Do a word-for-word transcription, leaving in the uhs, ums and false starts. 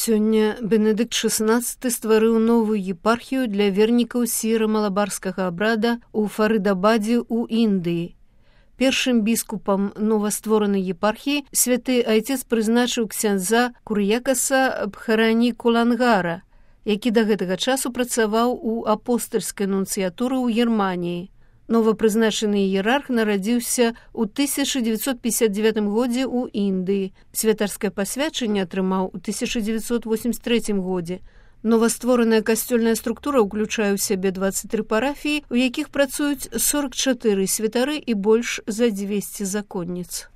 Сёння Бенедыкт шестнадцаты стварыў новую епархію для вернікаў сіра-малабарскага абрада ў Фарыдабадзе ў Індыі. Першым біскупам новастворанай епархіі святы айцец прызначыў ксяндза Кур'якаса Бхарані Кулангара, які да гэтага часу працаваў у апостальскай нунцыятуры ў Германіі. Новапрызначаны іерарх нарадзіўся ў тысяча дзевяцьсот пятьдесят девятым годзе ў Індыі. Святарскае пасвячэнне атрымаў у тысяча дзевяцьсот восемьдесят третьем годзе. Новаствораная касцёльная структура ўключае ў сябе двадцать тры парафіі, у якіх працуюць сорок чатыры святары і больш за дзвесце законніц.